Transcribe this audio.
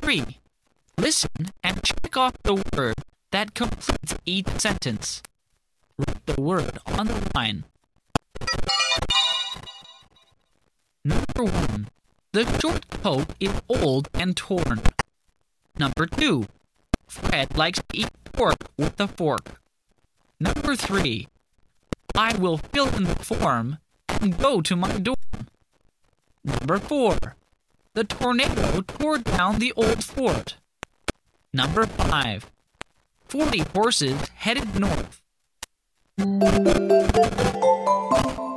3. Listen and check off the word that completes each sentence. Write the word on the line. Number 1. The short coat is old and torn. Number 2. Fred likes to eat pork with a fork. Number 3. I will fill in the form and go to my dorm. Number 4. The tornado tore down the old fort. Number 5. 40 horses headed north.